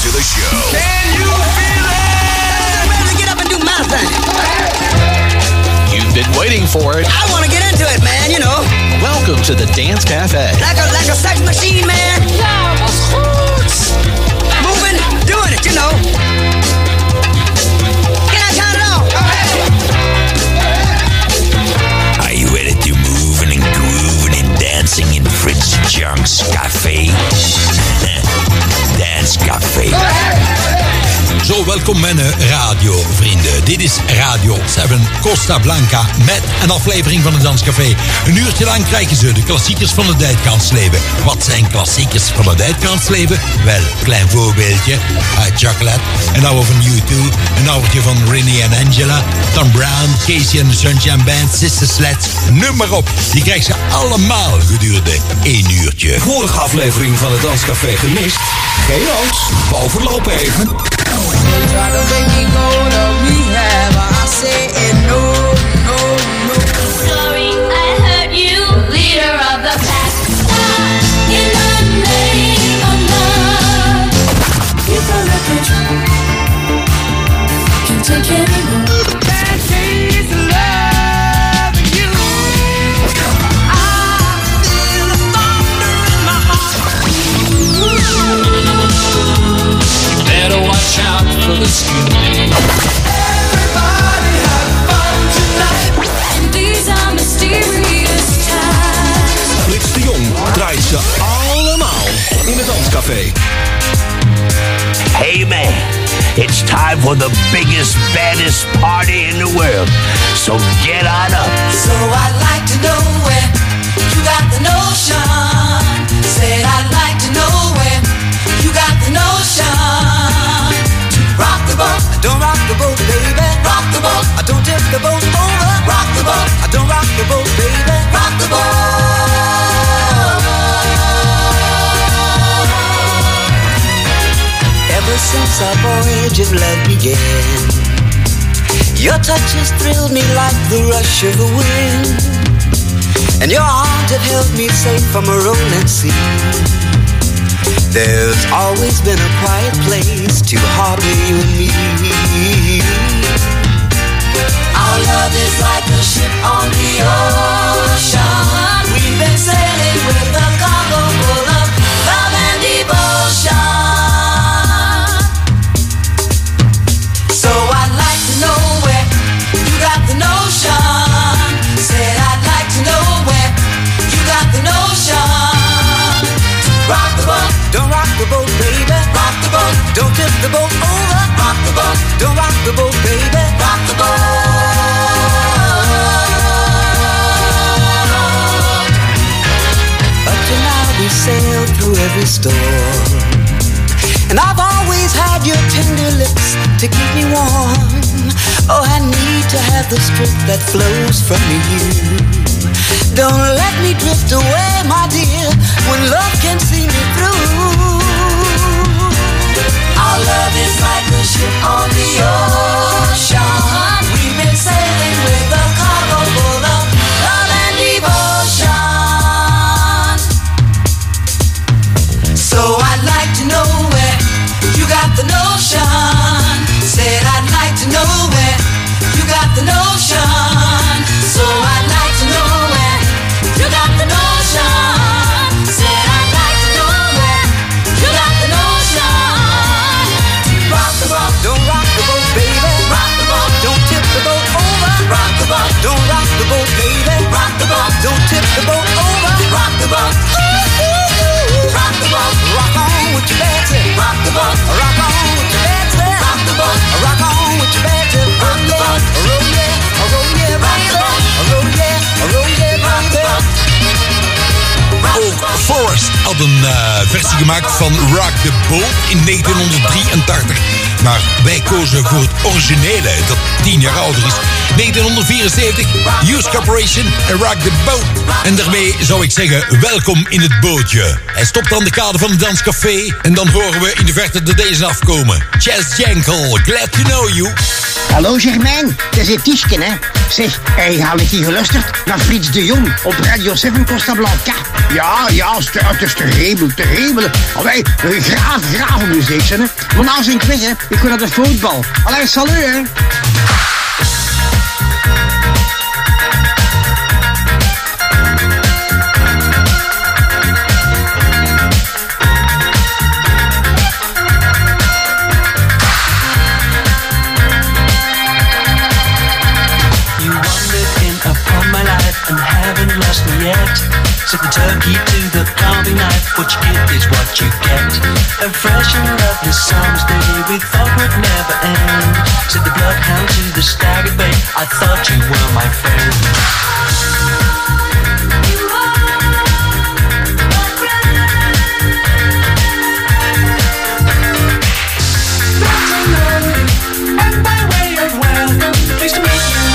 to the show. Can you feel it? I'm ready to get up and do my thing. You've been waiting for it. I want to get into it, man, you know. Welcome to the Dance Cafe. Like a sex machine, man. Ja, wat goed. Moving, doing it, you know. Can I count it off? Are you ready to move and grooving and dancing in Fritz Junk's Café? Dance Café. Zo, welkom mijn radiovrienden. Dit is Radio 7 Costa Blanca met een aflevering van het Danscafé. Een uurtje lang krijgen ze de klassiekers van het uitgaansleven. Wat zijn klassiekers van het uitgaansleven? Wel, klein voorbeeldje. Chocolate, een oude van U2, een oudertje van Renee en Angela, Tom Brown, Casey and the Sunshine Band, Sister Sledge, noem maar op. Die krijgen ze allemaal gedurende 1 uurtje. Vorige aflevering van het Danscafé gemist? Geen nood, overloop even. Try to make me go to rehab. I say no, no, no. Sorry, I heard you, leader of the pack. In the name of love. If I look at you, can't take it anymore. That is loving you. I feel the thunder in my heart. Better watch out for the skin. Everybody have fun tonight. And these are mysterious times. Frits de Jong draait ze allemaal in het Danscafé. Hey man, it's time for the biggest, baddest party in the world. So get on up. So I'd like to know where you got the notion. Said I'd like to know where you got the notion. Rock the boat, don't rock the boat, baby. Rock the boat, don't tip the boat over. Rock the boat, don't rock the boat, baby. Rock the boat. Ever since our voyage of love began, your touch has thrilled me like the rush of the wind, and your arms have held me safe from a rolling sea. There's always been a quiet place to harbor you and me. Our love is like a ship on the ocean. We've been sailing with a cargo full of love and devotion. So I'd like to know where you got the notion. Said I'd like to know where you got the notion. Rock the boat, don't rock the boat, baby. Rock the boat, don't tip the boat over. Rock the boat, don't rock the boat, baby. Rock the boat. Up to now we sailed through every storm, and I've always had your tender lips to keep me warm. Oh, I need to have the strength that flows from you. Don't let me drift away, my dear, when love can see me through. Our love is like a ship on the ocean. We've been sailing with a cargo full of love and devotion. So I'd like to know where you got the notion. Said I'd like to know where you got the notion. So I'd like to know where you got the notion. Said I'd like to know where you got the notion. Rock the boat, don't rock the boat, baby. Rock the boat, don't tip the boat over. Rock the boat, don't rock the boat, baby. Rock the boat, don't tip the boat over. Rock the boat, rock the boat, rock on with your bad tip. Rock the boat, rock on with your bad tip. Rock the boat, rock on with your bad tip. Rock the boat, roll yeah, roll yeah, rock the boat, roll yeah, roll yeah, rock the boat. Ook Forrest had een versie gemaakt van Rock the Boat in 1983. Maar wij kozen voor het originele, dat 10 jaar ouder is. 1974, Hughes Corporation en Rock the Boat. En daarmee zou ik zeggen, welkom in het bootje. Hij stopt aan de kade van het Danscafé. En dan horen we in de verte de deze afkomen. Chas Jankel, glad to know you. Hallo Germain, het is Tischken, hè. Zeg, had ik hier geluisterd naar Frits de Jong op Radio 7 Costa Blanca. Ja, het is terrible. Allee, graven muziek, hè. Maar nou zijn quiz, hè. Ik wil naar de voetbal. Allee, salut, hè. And haven't lost me yet. Set the turkey to the carving knife. What you get is what you get. A fresh and lovely summer's day we thought would never end. Set the bloodhound to the staggered bay. I thought you were my friend. And by way of welcome, pleased to meet you.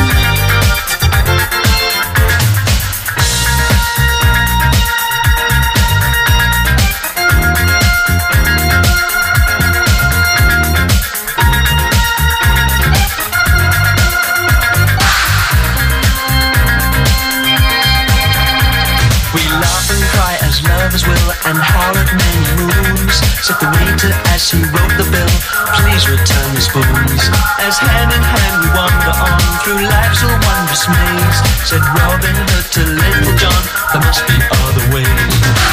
Lovers will and howl at many moons. Said the waiter as he wrote the bill, please return the spoons. As hand in hand we wander on through life's a wondrous maze. Said Robin Hood to Little John, there must be other ways.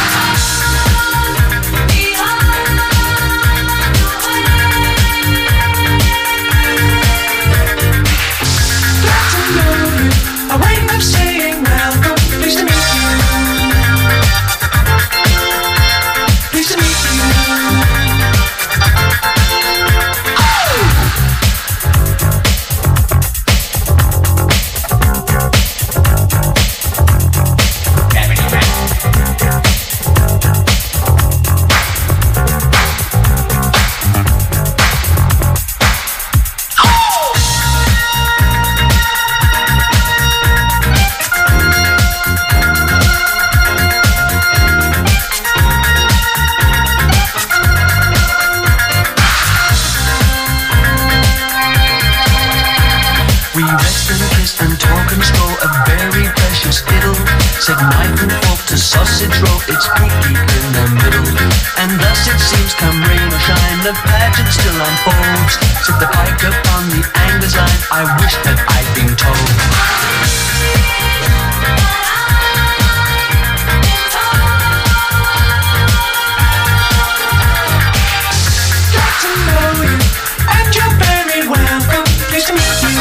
A way of saying welcome, pleased to meet you. Pleased to meet you. Said knife and fork to sausage roll, it's peaky in the middle. And thus it seems, come rain or shine, the pageant still unfolds. Said the pike upon the angler's line, I wish that I'd been told. Got to know you, and you're very welcome, pleased to meet you.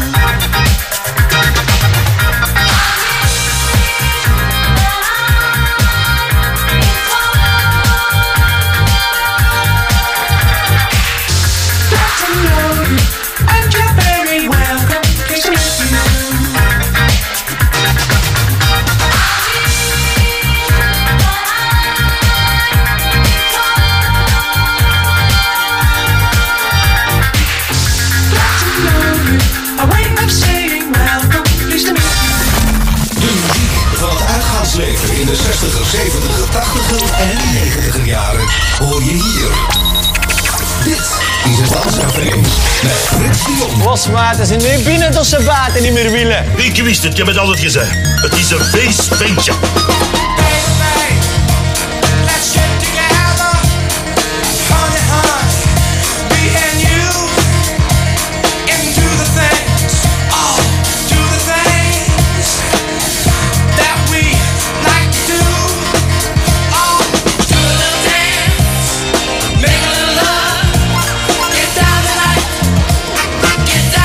In de 60er, 70er, 80er en 90er jaren hoor je hier. Dit is het Danscafé met Frits Dion. Losmaten zijn weer binnen tot ze buiten niet meer willen. Ik wist het, je hebt het altijd gezegd. Het is een feestbeentje.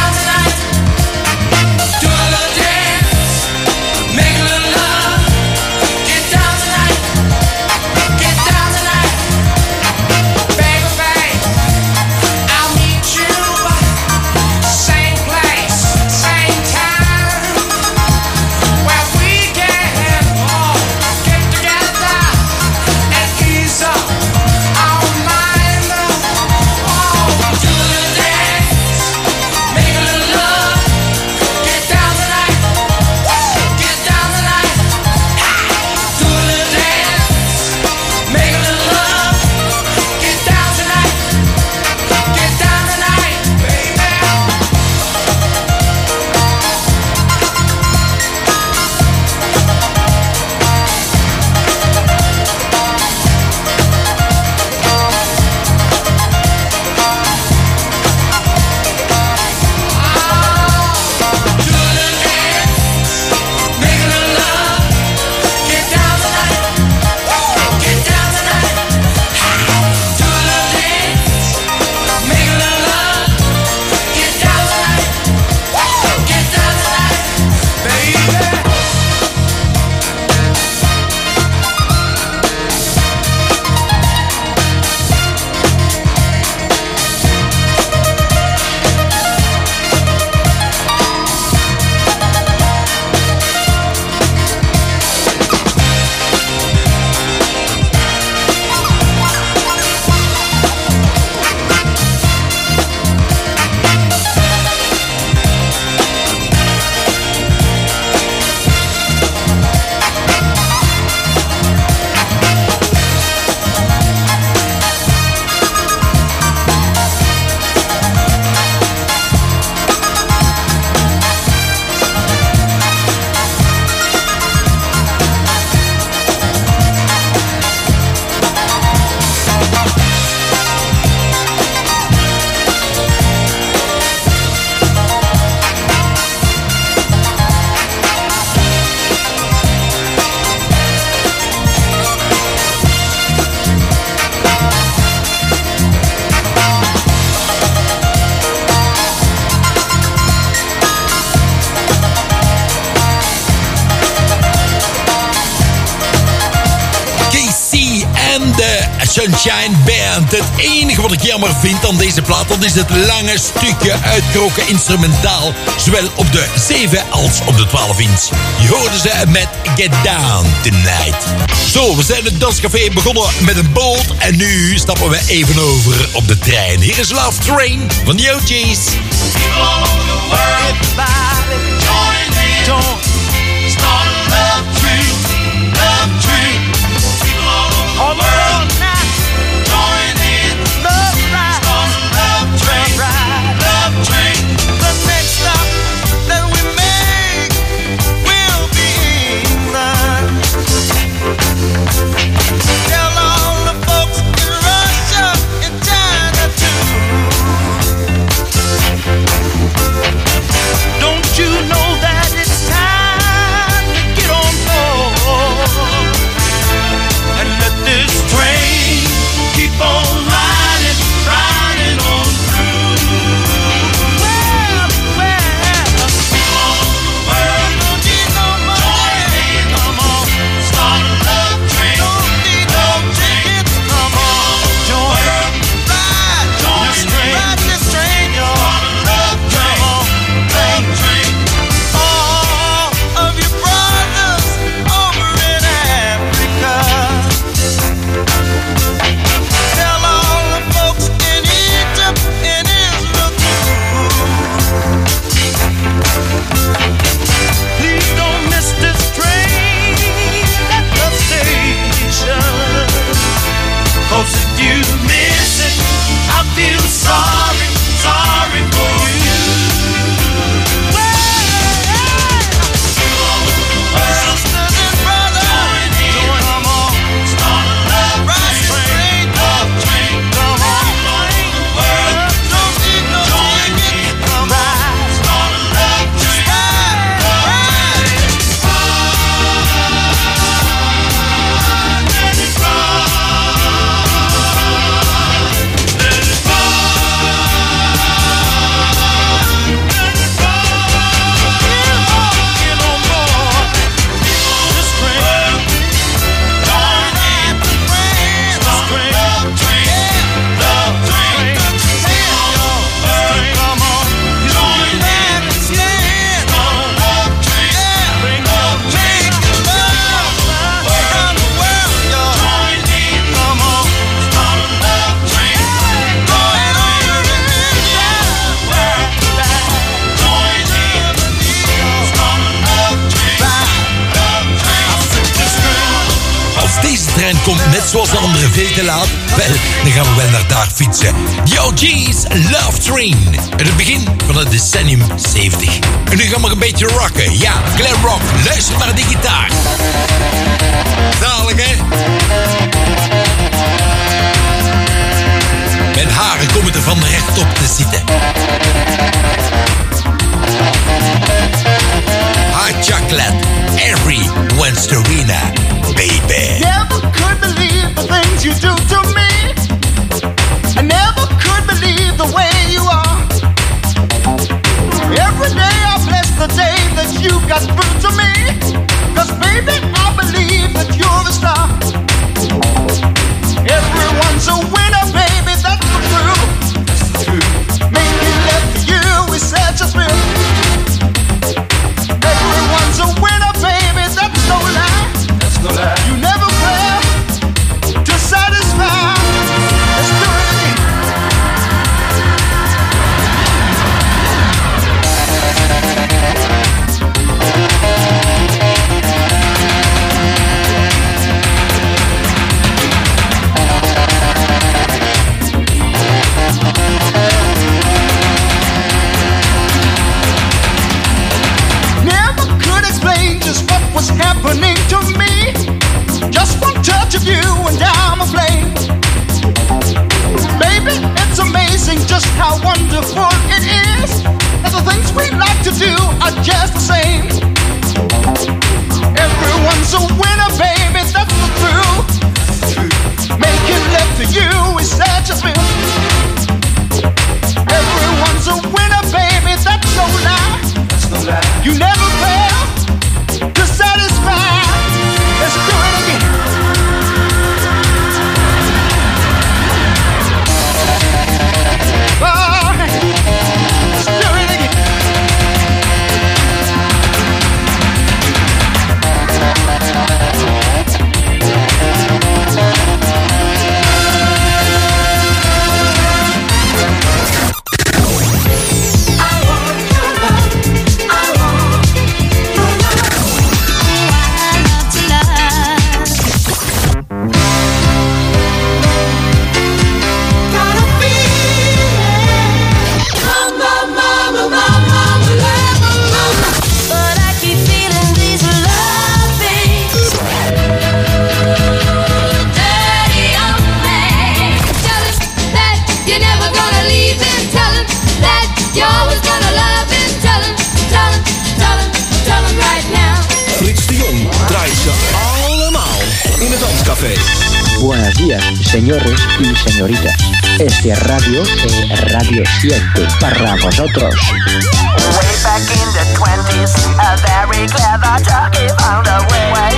Make a little love. Sunshine Band. Het enige wat ik jammer vind aan deze plaat, dat is het lange stukje uitgerokken instrumentaal. Zowel op de 7 als op de 12 inch. Je hoorde ze met Get Down Tonight. Zo, we zijn het danscafé begonnen met een boot. En nu stappen we even over op de trein. Hier is Love Train van de OG's. Start a love train, love train. People all over the world now, join in. Love ride, start a love train, love train. The next stop that we make will be England. Tell all the folks in Russia and China too. Don't you know that it's time to get on board and let this train keep on riding, riding on through? Well, all over the world, don't need no money, join in, come on, start a love train, don't need no tickets, come on, join, ride, ride this train, y'all, start a love train, love train. All of your brothers over in Africa, tell all the folks in Egypt and Israel too. Please don't miss this train at the station, 'cause if you miss it, I feel sorry, sorry for you. Sisters and brothers, come on, start a love train, love train, come on, all over the world, don't need no ticket, come on, start a love train, ride, let it get on board this train, join in the train, start a love train, love train, come on, join in the train, start a love train, bring love train, around the world, y'all, join in, come on, start a love train, going over in India, join in, start a love train, love train, I said this train. Als deze trein komt net zoals de andere veel te laat, wel, dan gaan we wel naar daar fietsen. The OG's Love Train. Het begin van het decennium 70. En nu gaan we een beetje rocken. Ja, glam rock. Luister naar de gitaar. Zalig, hè? Mijn haren komen er van rechtop te zitten. Hot chocolate. Everyone's Serena, baby. Never could believe the things you do to me. I never could believe the way you are. Every day I bless the day that you got through to me. 'Cause baby, I believe that you're a star. Everyone's a winner, baby, that's the truth. Maybe left you is such a thrill. Everyone's a winner, baby, that's no lie. That's no lie. You never fail to satisfy. Let's do it again. in het Danscafé. Buenos días, señores y señoritas. Este radio es Radio 7 para vosotros. Way back in the 20s, a very clever jockey found a way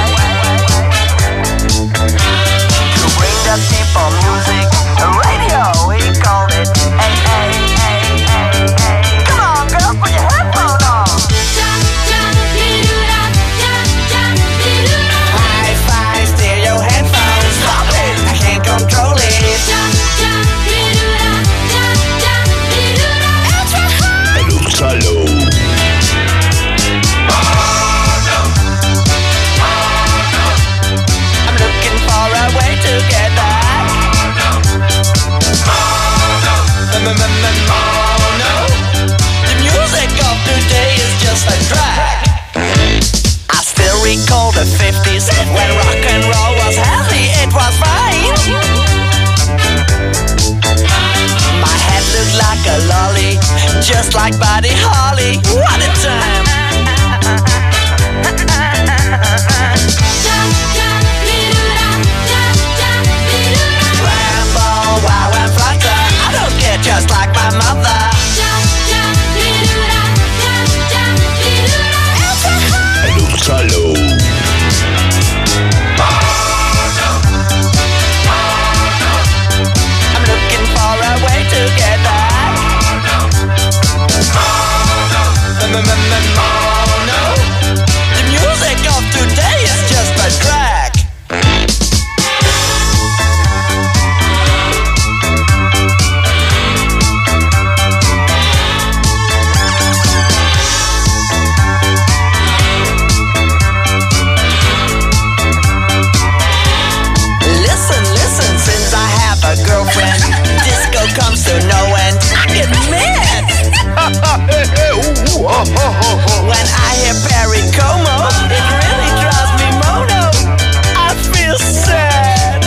to bring the people music. Radio, he called it. Hey, hey, hey, hey, hey. Come on, girls, put your headphones on. Hi-fi stereo headphones. Stop it, I can't control it. Hello. I'm looking for a way to get back. The music of today is just a drag. I still recall the 50s when rock and roll was healthy, it was fine. My head looked like a lolly, just like Buddy Holly. What a time! Rambo, wow and flutter, I don't get just like my mother. Hello. I'm looking for a way to get back. The music of today is just a drag. Listen, since I have a girlfriend, disco comes to no end. I get mad when I hear Perry Como. It really drives me mono. I feel sad.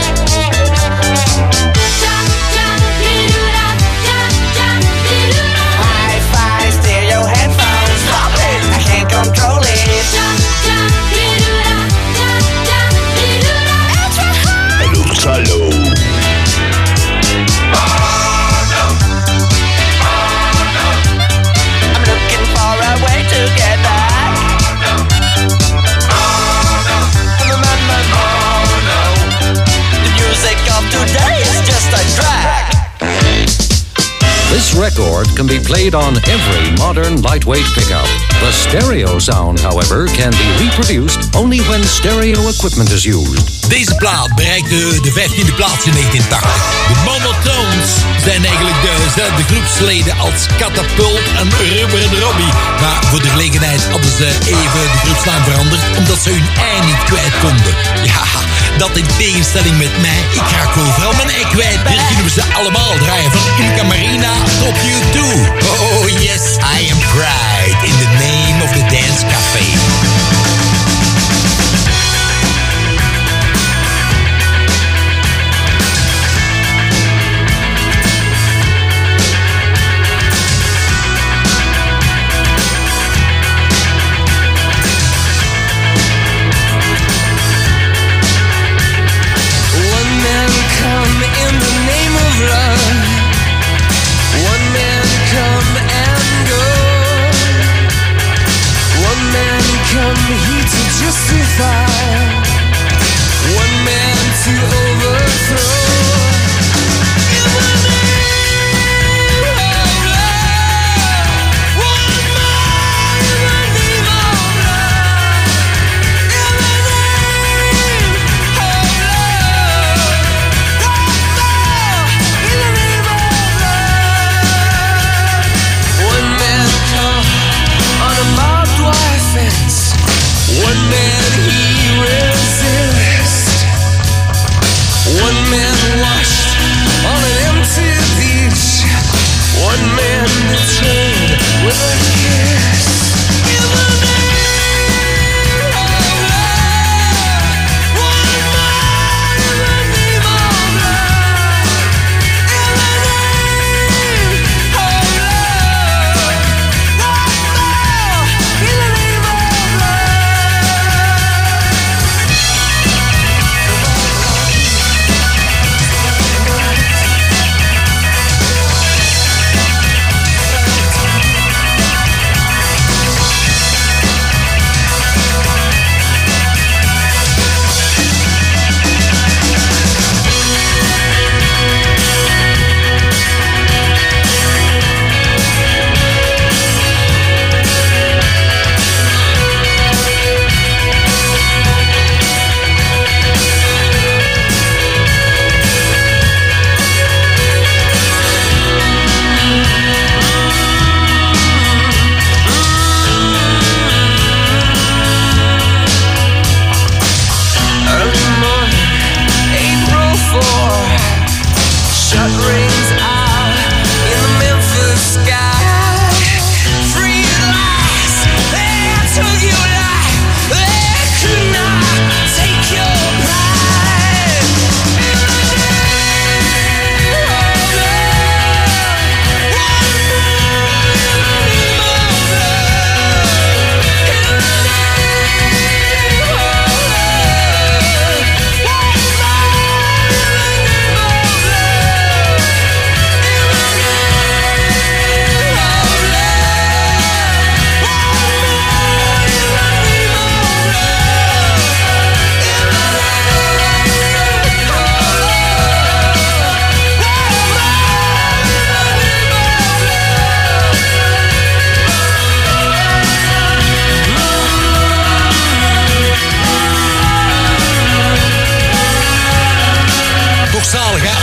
Hi-fi stereo headphones. Stop it, I can't control it. Hello. I'm looking for a way to get back. The music of today is just a drag. This record can be played on every modern lightweight pickup. The stereo sound, however, can be reproduced only when stereo equipment is used. Deze plaat bereikte de 15e plaats in 1980. De Monotones zijn eigenlijk dezelfde groepsleden als Catapult en Rubber and Robbie. Maar voor de gelegenheid hadden ze even de groepsnaam veranderd, omdat ze hun ei niet kwijt konden. Ja, dat in tegenstelling met mij. Ik raak overal mijn ei kwijt. Hier kunnen we ze allemaal draaien, van Ilka Marina tot U2. Oh yes, I am pride in the name of the dance café. Come here.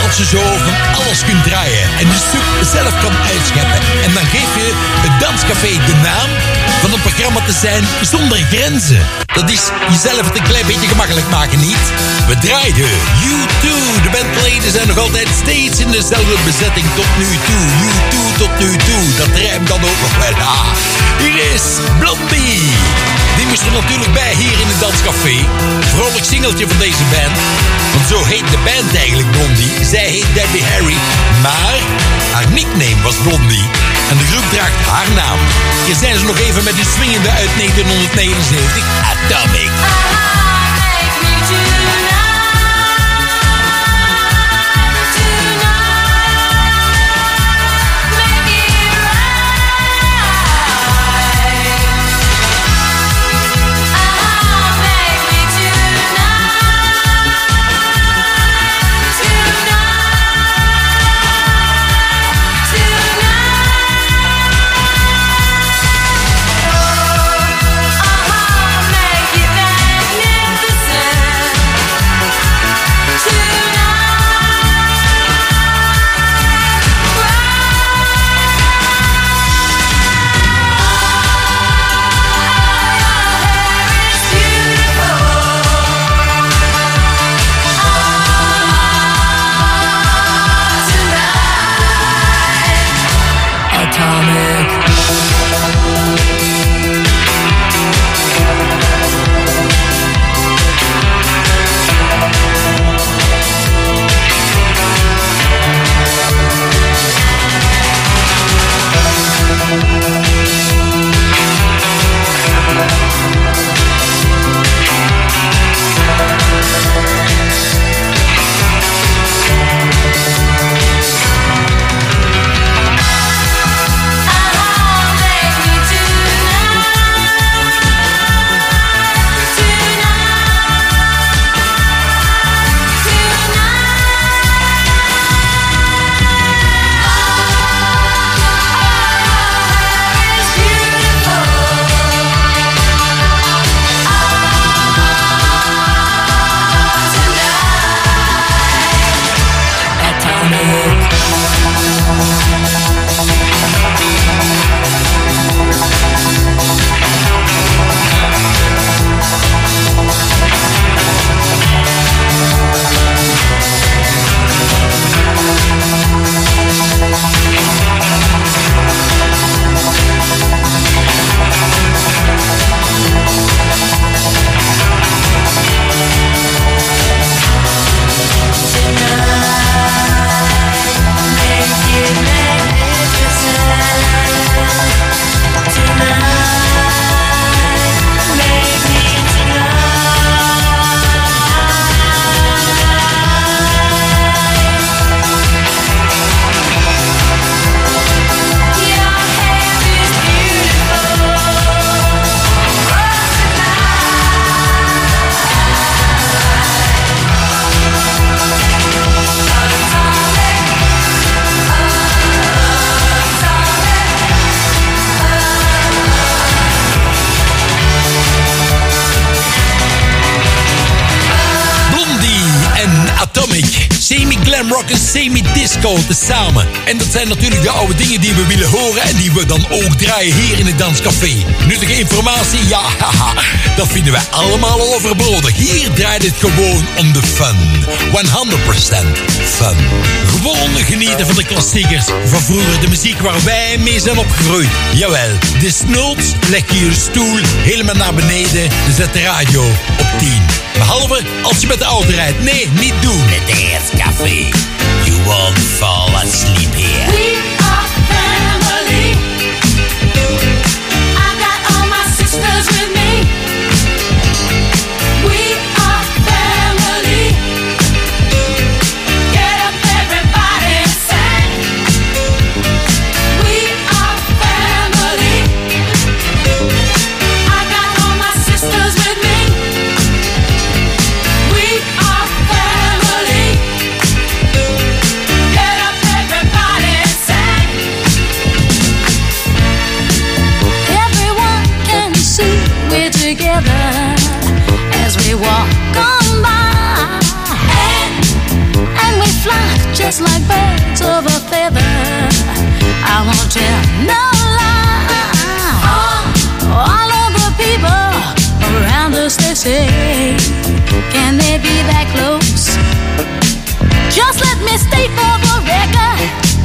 als je zo van alles kunt draaien en de soep zelf kan uitscheppen. En dan geef je het danscafé de naam van een programma te zijn zonder grenzen. Dat is jezelf het een klein beetje gemakkelijk maken, niet? We draaiden U2. De bandleden zijn nog altijd steeds in dezelfde bezetting tot nu toe. U2 tot nu toe. Dat rijmt dan ook nog wel. Ah, hier is Blondie. Die moest er natuurlijk bij hier in het danscafé. Vrolijk singeltje van deze band. Want zo heet de band eigenlijk Blondie. Zij heet Debbie Harry. Maar haar nickname was Blondie. En de groep draagt haar naam. Hier zijn ze nog even met die swingende uit 1979. Atomic. Semi-glam rock en semi-disco tezamen. En dat zijn natuurlijk de oude dingen die we willen horen en die we dan ook draaien hier in het Danscafé. Nuttige informatie? Ja, haha, dat vinden wij allemaal overbodig. Hier draait het gewoon om de fun. 100% fun. Gewoon genieten van de klassiekers van vroeger, de muziek waar wij mee zijn opgegroeid. Jawel, desnoods leg je je stoel helemaal naar beneden en zet de radio op 10. Behalve als je met de auto rijdt. Nee, niet doen. Het Danscafé. You won't fall asleep here. We are family. I got all my sisters with me. We are family. Get up everybody and sing. We are family. I got all my sisters with me. We are family. Get up everybody and sing. Everyone can see just like birds of a feather. I won't tell no lie. All of the people around us, they say, can they be that close? Just let me state for the record,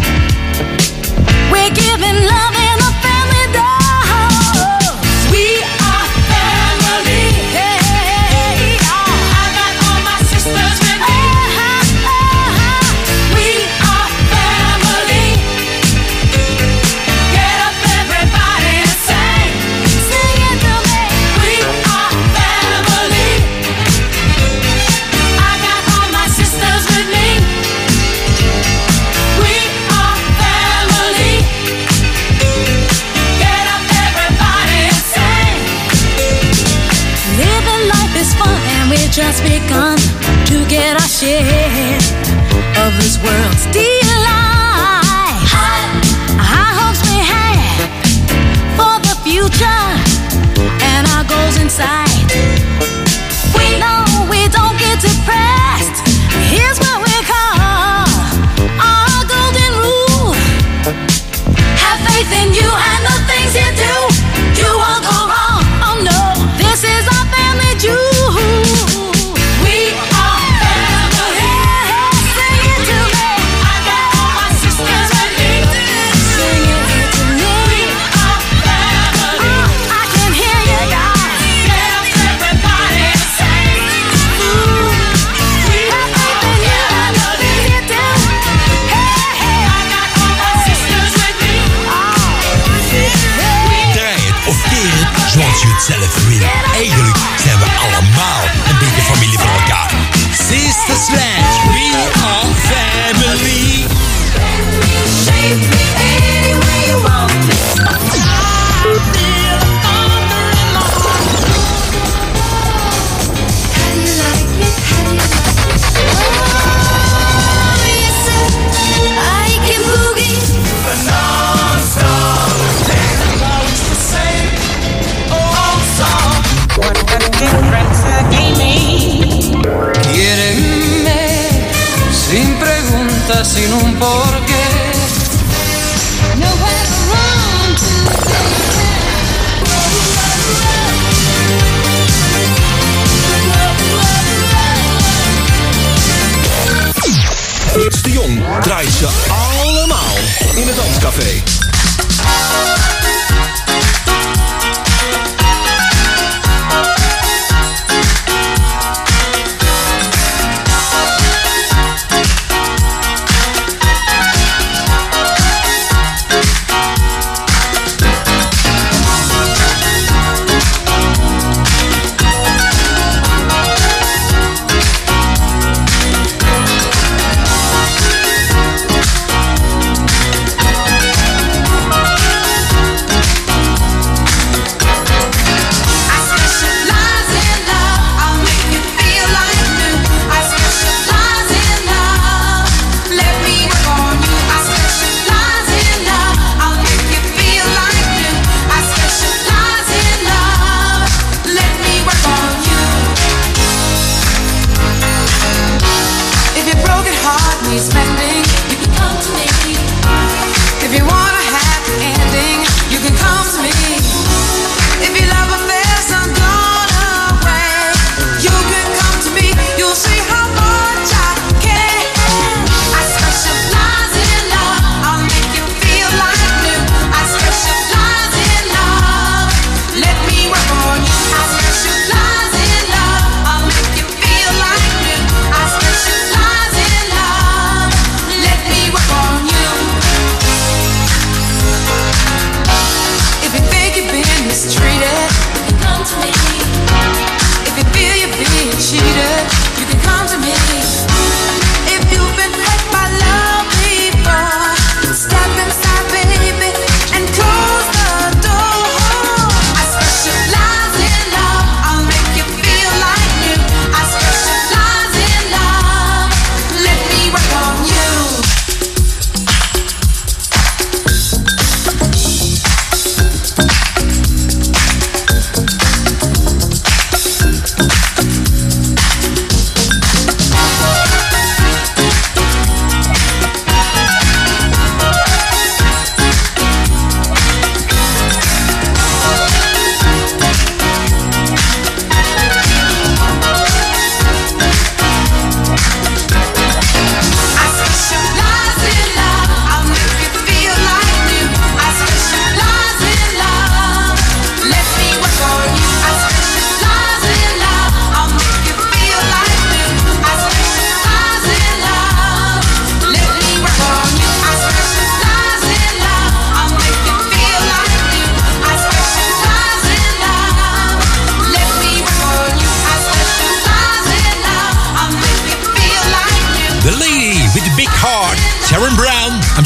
we're giving love in a family dose. We are family. Hey, I got all my sisters with me. We are family. Get up, everybody, and sing. Sing it to me. We are family. I got all my sisters with me. We are family. Get up, everybody, and sing. Living life is fun, and we've just begun to get our share of this world's delight. High hopes we have for the future, and our goals in sight. We know we don't get depressed. Here's what we call our golden rule. Have faith in you and the things you do. You won't go wrong. Oh no, this is our family jewel. We are family. Sing it to me. I got all my sisters with me. Sing it to me. We are family. I can hear you guys. Get up, everybody, and sing. We have faith in you and the things you do. Hey, I got all my sisters with me. Draai het of keer het zoals je het zelf wil. Eigenlijk zijn we allemaal een beetje familie van elkaar. Sister Sledge, we are family. Shape me any way you want me. I feel thunder in my heart. How do you like me? How do you like me? Oh, yes, sir. I can boogie. The non-stop dance. The same old song. What a difference a gaming. Quiéreme sin preguntas, sin un porqué. Nowhere to run to. Frits de Jong draait ze allemaal in het Danscafé.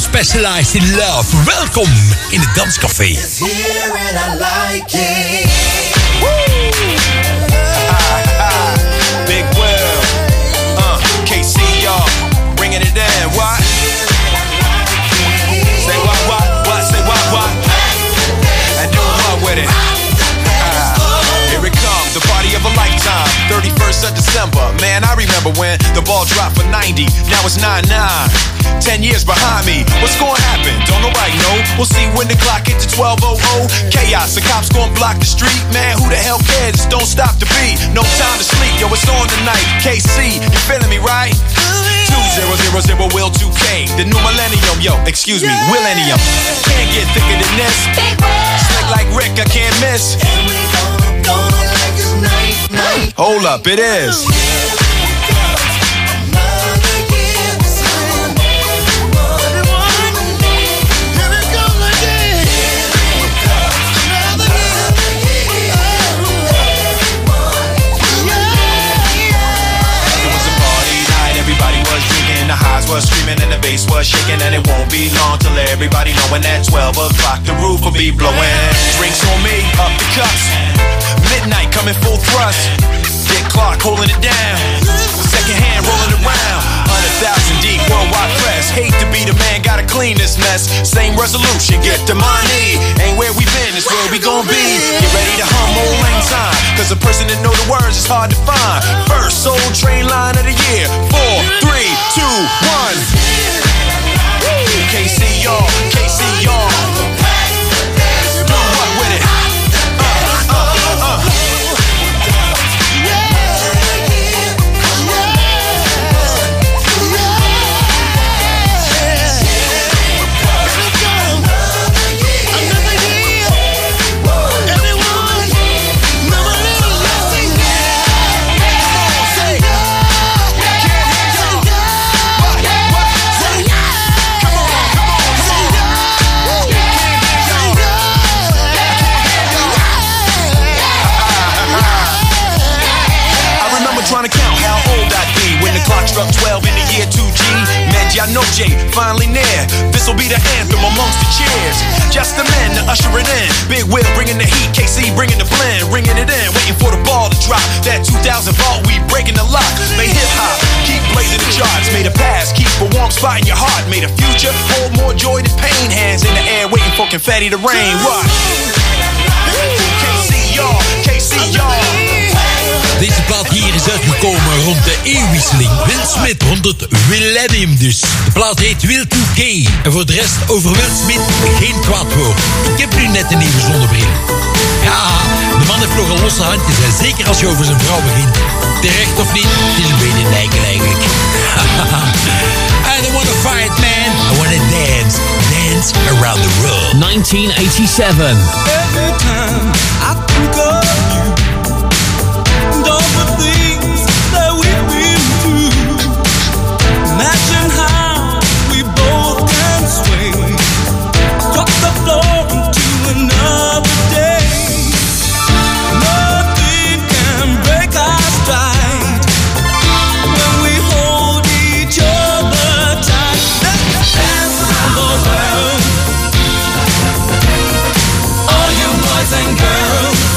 Specialized in Love. Welkom in het Danscafé. It's here and I like it. Big Will, KC, y'all, bringing it in. What? Say what? Say what? And do what with it? Here it comes, the party of a lifetime. 31st of December, man, I remember when the ball dropped for 90. Now it's 99. 10 years behind me. What's gonna happen? Don't nobody know. We'll see when the clock hits to 12:00. Chaos, the cops gonna block the street. Man, who the hell cares? Just don't stop the beat. No time to sleep, yo, it's on tonight. KC, you feeling me, right? 2000 Will 2K. The new millennium, yo, excuse me, Willennium. Can't get thicker than this. Slick like Rick, I can't miss. Hold up, it is. The highs was screaming and the bass was shaking, and it won't be long till everybody knowing that 12 o'clock the roof will be blowing. Drinks on me, up the cups. Midnight coming full thrust. Dick Clark holding it down. Second hand rolling around. 100,000 deep, worldwide press. Hate to be the man, gotta clean this mess. Same resolution, get the money. Ain't where we been, it's where we gon' be. Get ready to hum old lang syne, cause a person that know the words is hard to find. First Soul Train line of the year. 4, 3, 2, 1. KC y'all, KC y'all. Do what with it? Trying to count how old I'd be when the clock struck 12 in the year 2G. Medianoche, finally near. This'll be the anthem amongst the cheers. Just the men to usher it in. Big Will bringing the heat, KC bringing the blend, ringing it in, waiting for the ball to drop. That 2000 vault, we breaking the lock. Made hip hop, keep blazing the charts. Made a past, keep a warm spot in your heart. Made a future, hold more joy than pain. Hands in the air, waiting for confetti to rain. What? KC y'all, KC y'all. Deze plaat hier is uitgekomen rond de eeuwwisseling. Will Smith rond het Willennium dus. De plaat heet Will 2K. En voor de rest over Will Smith geen kwaad woord. Ik heb nu net een nieuwe zonnebril. Ja, de man heeft nogal losse handjes. En zeker als je over zijn vrouw begint. Terecht of niet, het is een beetje neikel eigenlijk. I don't wanna fight, man. I wanna dance. Dance around the world. 1987. Every time I think of you, all the things that we've been through. Imagine how we both can sway, drop the floor into another day. Nothing can break our stride when we hold each other tight. Let's dance around the world, all you boys and girls.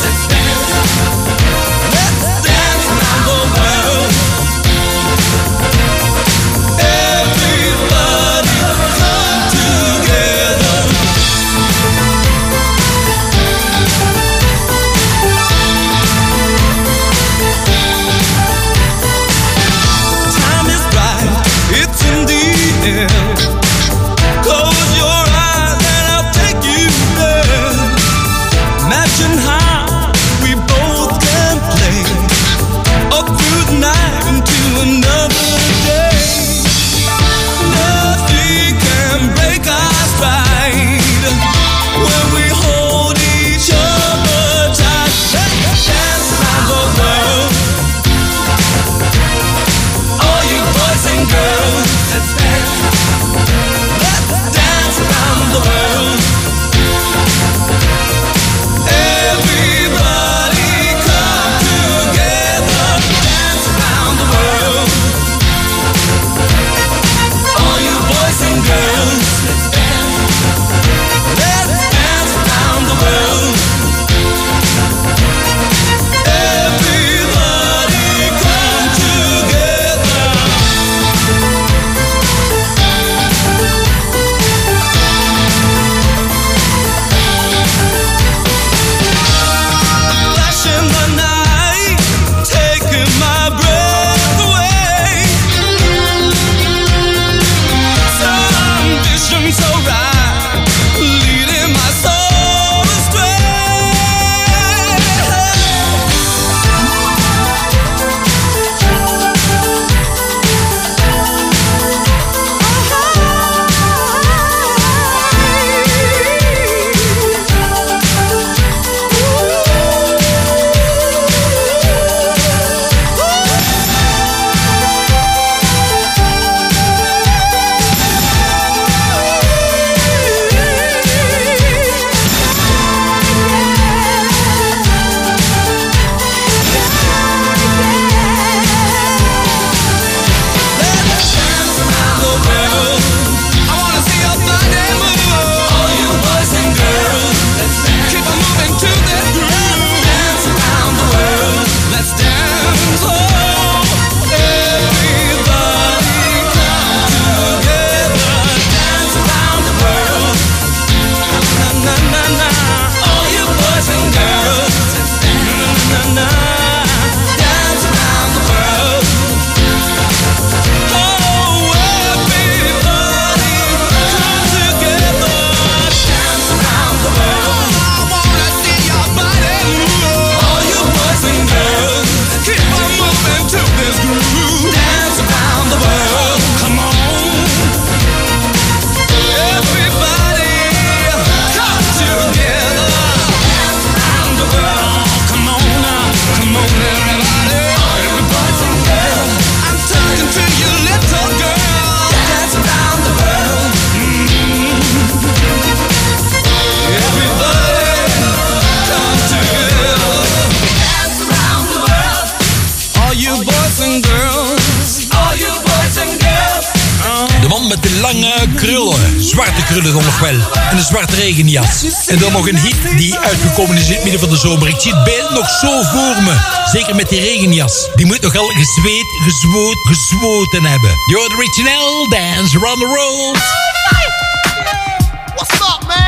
lange krullen. Zwarte krullen dan nog wel. En een zwarte regenjas. En dan nog een hit die uitgekomen is in het midden van de zomer. Ik zie het beeld nog zo voor me. Zeker met die regenjas. Die moet nogal gezwoten hebben. You're the original dance around the world. What's up, man?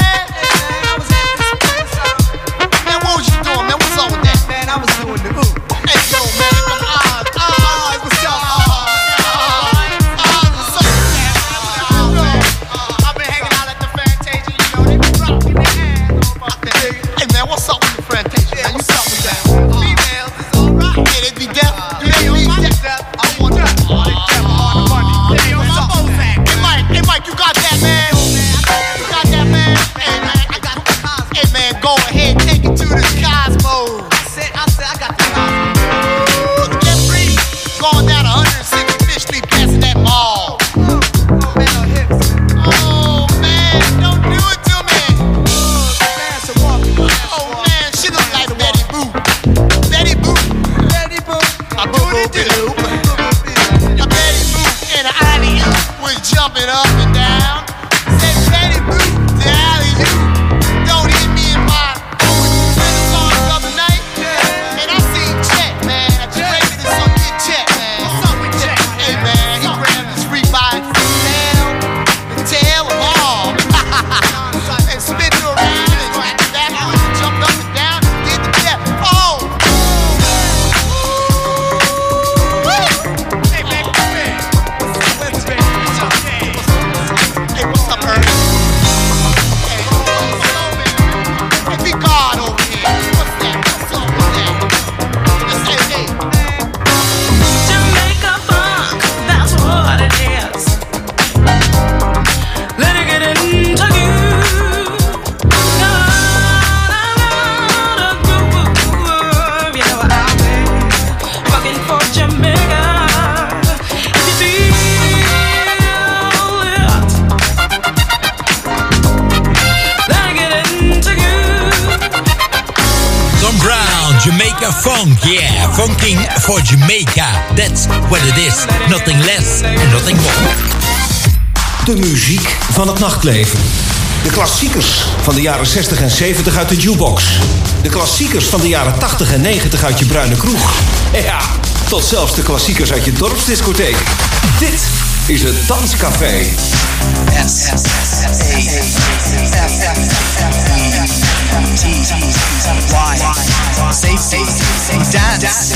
Man, what was you doing, man? What's up with that? Man, I was doing the ooh. Hey, yo, man, come on. What's up? I've been hanging out at the Fantasia, you know, they been rocking their hands over there. Hey, man, what's up with the Fantasia? Man, what's up with that? Females is alright. Yeah, they be deaf. They be deaf. I want that. Oh, they deaf on the money. Hey, what's up with that? Hey, Mike, you got that, man? You got that, man? Hey, man, I got the Cosmo. Hey, man, go ahead, take it to the Cosmo. I said, I got the Cosmo. Get free. Going down 165th Street, passing that mall. Oh, man, don't do it to me. Oh, man, she look like Betty Boop. Betty Boop. Betty Boop. I do it to you. A Betty Boop and an alley-oop was jumping up and down. Said Betty Boop to alley-oop. Don't hit me in my song the other night. And I seen Chet, man. I traded this on Big Chet, man. What's up with Chet? Hey, man, he grabbed his free by the tail of all. And spin it around and backwards and jumped up and down. Did the step. Oh! Hey, man, come here. What's up? Hey, what's up, Ernest? Hey, be God over here. What's that? What's up with that? Let's say, hey. Jamaica funk, that's what it is. Let it get into you. Groove, you know I'll be fucking for Jamaica. If you feel it, let it get into you. Tom Brown, Jamaica Funk, yeah, funking for Jamaica. That's what it is, nothing less and nothing more. De muziek van het nachtleven. De klassiekers van de jaren 60 en 70 uit de jukebox. De klassiekers van de jaren 80 en 90 uit je bruine kroeg. Ja, tot zelfs de klassiekers uit je dorpsdiscotheek. Dit is het Danscafé. Dance.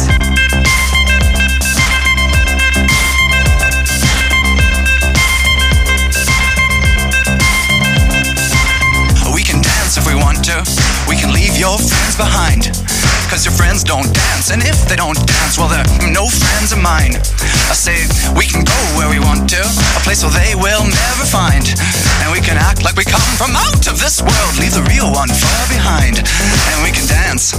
We can dance if we want to. We can leave your friends behind. Cause your friends don't dance. And if they don't dance, well, they're no friends of mine. I say we can go where we want to. A place where they will never find. And we can act like we come from out of this world. Leave the real one far behind. And we can dance.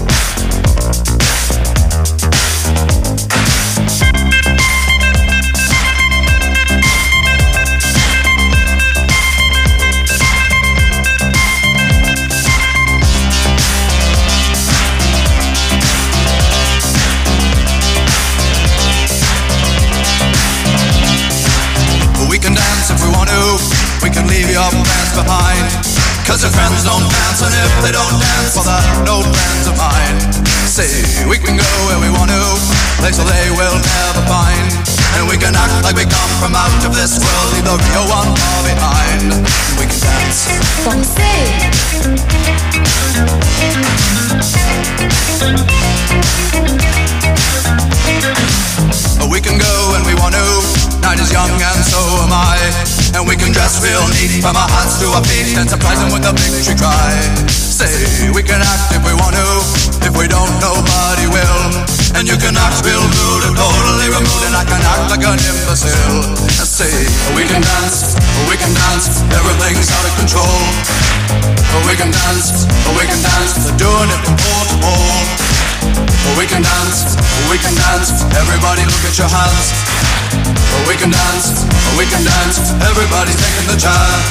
We can dance if we want to. We can leave your friends behind. Cause your friends don't dance. And if they don't dance, well, they're no friends of mine. Say, we can go where we want to. Place where they will never find. And we can act like we come from out of this world. Leave the real one far behind. And we can dance. We can go when we want to. Night is young and so am I. And we can dress real neat from our hands to our feet and surprise them with a victory cry. Say, we can act if we want to. If we don't, nobody will. And you can act real rude and totally removed. And I can act like an imbecile. And say, we can dance, everything's out of control. We can dance, they're doing it from pole to pole. We can dance, everybody look at your hands. We can dance, everybody's taking the chance.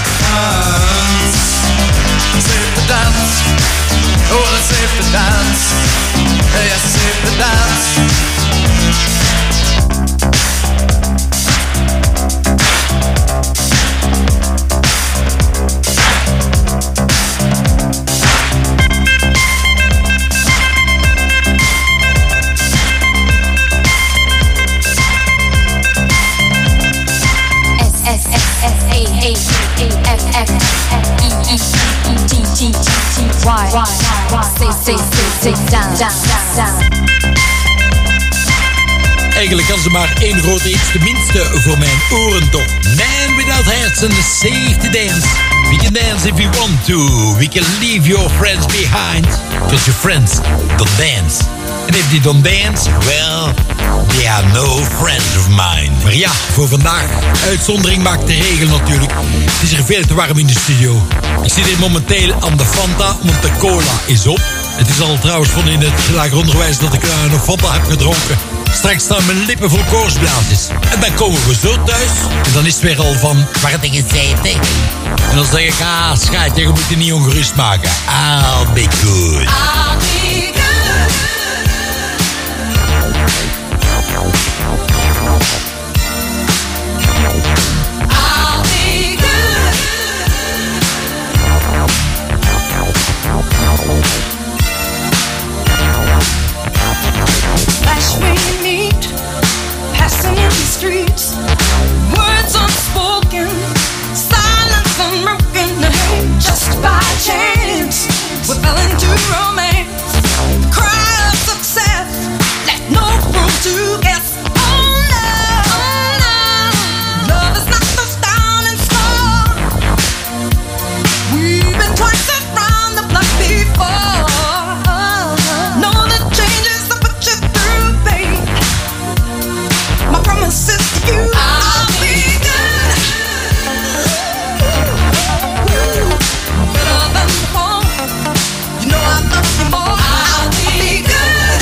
Safe to dance, oh it's safe to dance. Yes, it's safe to dance. Sit down. Eigenlijk kan ze maar één grote hit, tenminste voor mijn oren toch. Man Without Hats and the Safety Dance. We can dance if you want to. We can leave your friends behind. Because your friends don't dance. And if they don't dance, well, they are no friends of mine. Maar ja, voor vandaag, uitzondering maakt de regel natuurlijk. Het is er veel te warm in de studio. Ik zit hier momenteel aan de Fanta, want de cola is op. Het is al trouwens van in het lager onderwijs dat ik nog Fanta heb gedronken. Straks staan mijn lippen vol koortsblaasjes. En dan komen we zo thuis. En dan is het weer al van, waar heb je gezeten? En dan zeg ik, schatje, je moet je niet ongerust maken. I'll be good. I'll be good. Flash when you meet, passing in the streets, words unspoken, silence unbroken. Hey, just by chance, we fell into romance. Cry of success, left no room to guess. Oh no, love is not the styling star. We've been twice around the block before. Know the changes that put you through, babe. My promise is to you, I'll be good. Better than before. You know I love you more. I'll be good.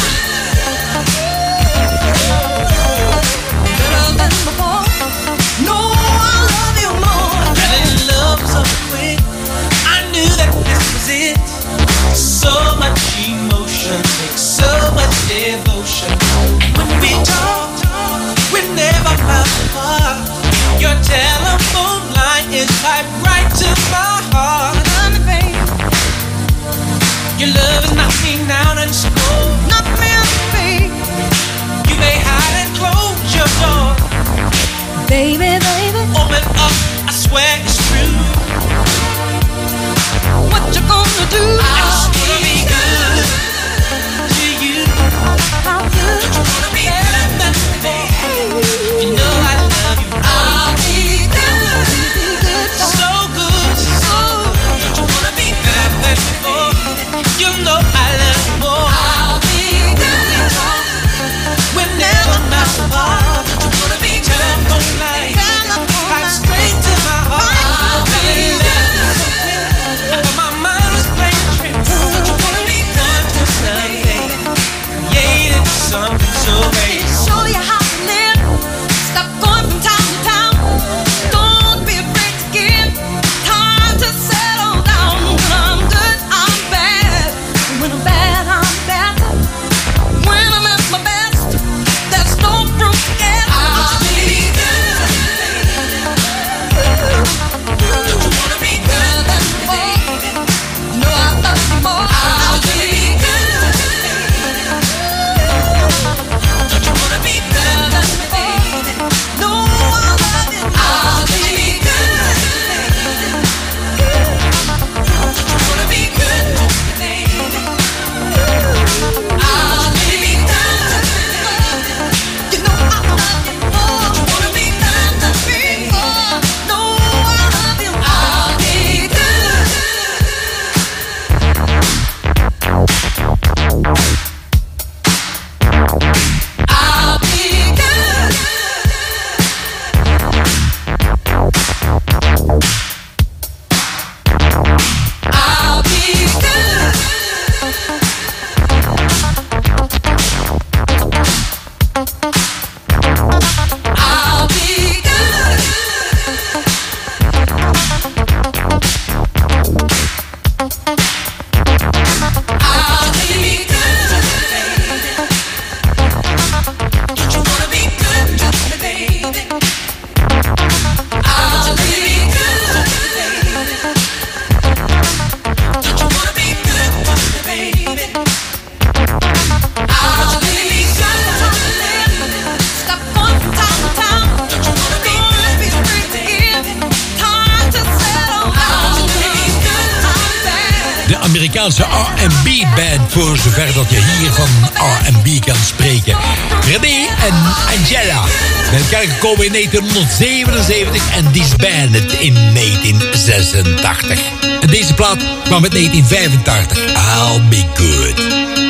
Better than before. No, I love you more. Fell in love so quick, I knew that this was it. So much emotion, takes so much devotion. When we talk, we never felt apart. Your telephone line is typed right to my heart. Your love is knocking down and slow. Knock me out, babe. You may hide and close your door. Baby, baby. Open up, I swear it's true. What you gonna do? I just wanna be good to you. How good? Don't you wanna be better than before? You know I love you. I'll be good. So good, so good. Don't you wanna be better than before? You know I love you more. I'll be good. We're never not apart. Don't you wanna be telephone line? Right straight to my heart. I'll be Amerikaanse R&B-band, voor zover dat je hier van R&B kan spreken. René en Angela. Bij elkaar gekomen in 1977 en disbanded in 1986. En deze plaat kwam uit 1985. I'll be good.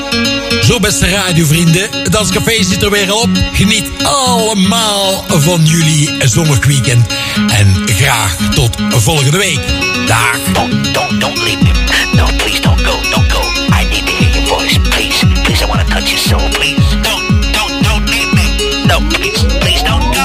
Zo, beste radiovrienden, het Danscafé zit er weer op. Geniet allemaal van jullie zonnig weekend. En graag tot volgende week. Dag. Don't leave me. No, please don't go. Don't go. I need to hear your voice. Please, I want to touch your soul. Please, don't leave me. No, please don't go.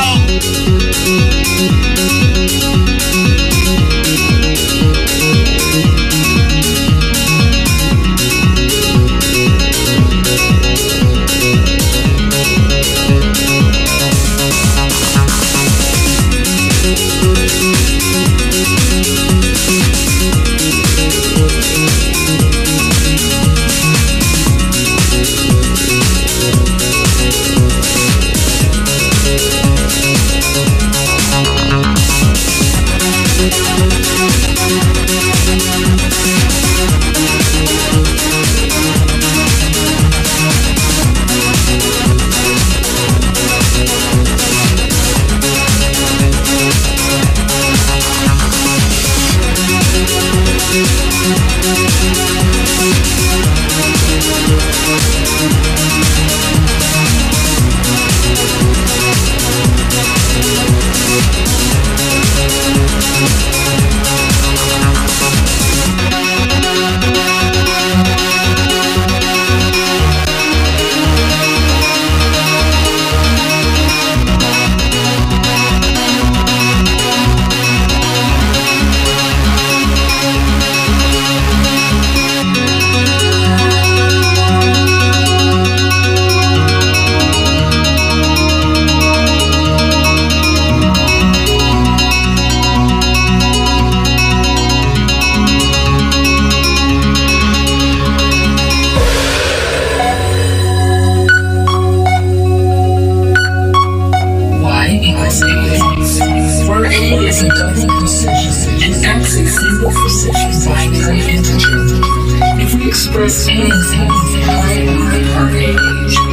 Express anything higher than our age.